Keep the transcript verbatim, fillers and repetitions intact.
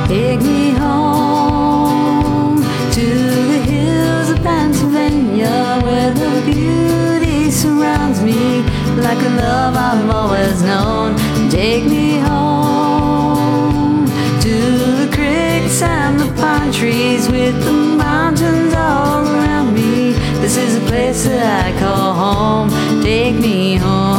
Take me home to the hills of Pennsylvania, where the beauty surrounds me like a love I've always known. Take me home to the creeks and the pine trees, with the mountains all around me. This is a place that I call home. Take me home.